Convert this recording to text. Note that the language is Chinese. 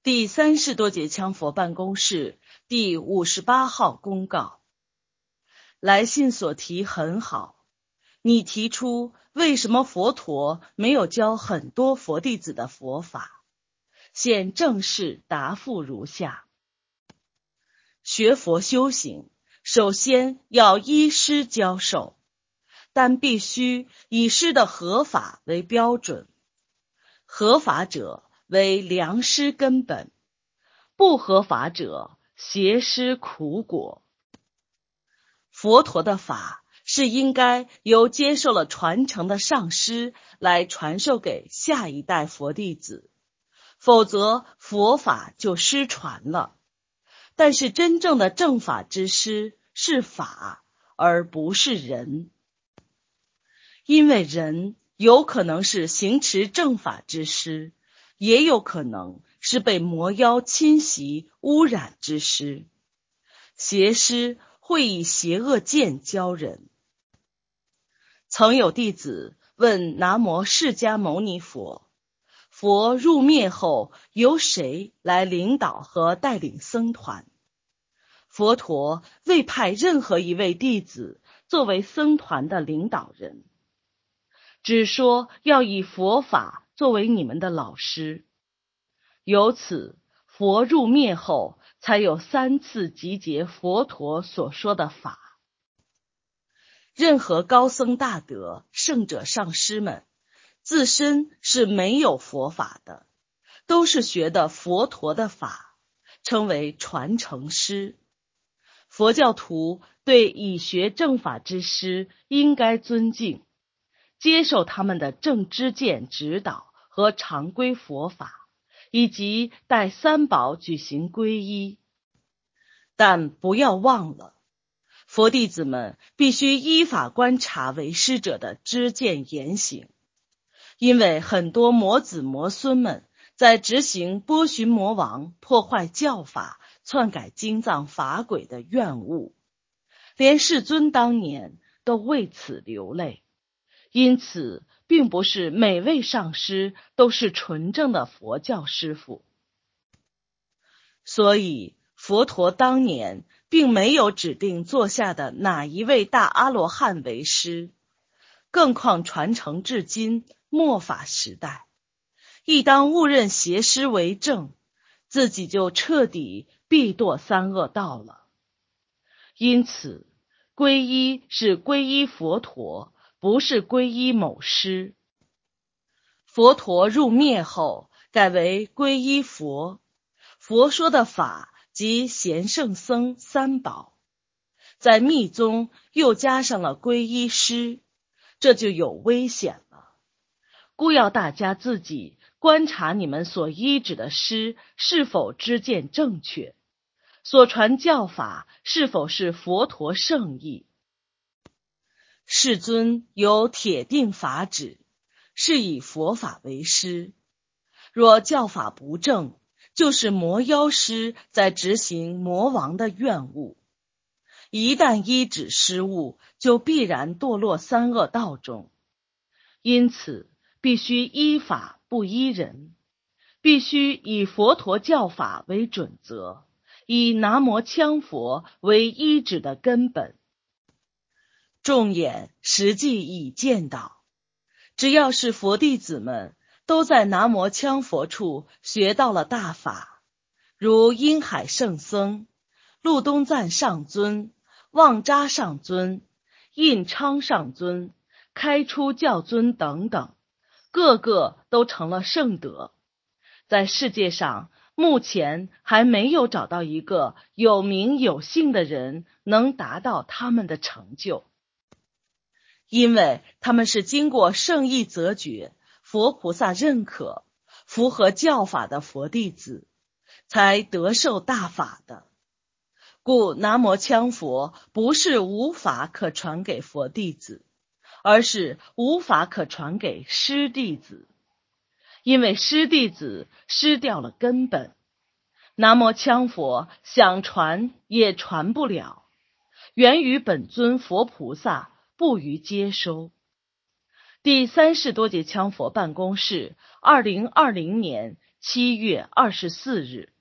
第30多节枪佛办公室第58号公告。来信所提很好，你提出为什么佛陀没有教很多佛弟子的佛法，现正式答复如下。学佛修行，首先要依师教授，但必须以师的合法为标准，合法者为良师根本，不合法者邪师苦果。佛陀的法是应该由接受了传承的上师来传授给下一代佛弟子，否则佛法就失传了。但是真正的正法之师是法，而不是人。因为人有可能是行持正法之师，也有可能是被魔妖侵袭污染之师。邪师会以邪恶剑教人。曾有弟子问南无释迦牟尼佛，佛入灭后由谁来领导和带领僧团？佛陀未派任何一位弟子作为僧团的领导人，只说要以佛法作为你们的老师。由此，佛入灭后才有3次集结佛陀所说的法。任何高僧大德、圣者上师们自身是没有佛法的，都是学的佛陀的法，称为传承师。佛教徒对已学正法之师应该尊敬，接受他们的正知见指导和常规佛法，以及带三宝举行皈依。但不要忘了，佛弟子们必须依法观察为师者的知见言行，因为很多魔子魔孙们在执行波旬魔王破坏教法、篡改经藏法轨的怨恶，连世尊当年都为此流泪。因此并不是每位上师都是纯正的佛教师父。所以佛陀当年并没有指定座下的哪一位大阿罗汉为师，更况传承至今末法时代，一当误认邪师为正，自己就彻底必堕三恶道了。因此皈依是皈依佛陀，不是皈依某师。佛陀入灭后改为皈依佛，佛说的法即贤圣僧三宝，在密宗又加上了皈依师，这就有危险了。故要大家自己观察你们所依止的师是否知见正确，所传教法是否是佛陀圣意。世尊有铁定法旨，是以佛法为师。若教法不正，就是魔妖师在执行魔王的怨恶。一旦依止失误，就必然堕落三恶道中。因此必须依法不依人，必须以佛陀教法为准则，以南无羌佛为依止的根本。众眼实际已见到，只要是佛弟子们都在南无羌佛处学到了大法，如阴海圣僧、路东赞上尊、旺扎上尊、印昌上尊、开出教尊等等，个个都成了圣德。在世界上目前还没有找到一个有名有姓的人能达到他们的成就，因为他们是经过圣意择觉、佛菩萨认可、符合教法的佛弟子，才得受大法的。故南无羌佛不是无法可传给佛弟子，而是无法可传给师弟子。因为师弟子失掉了根本，南无羌佛想传也传不了，源于本尊佛菩萨不予接收。第30多节羌佛办公室2020年 7月24日。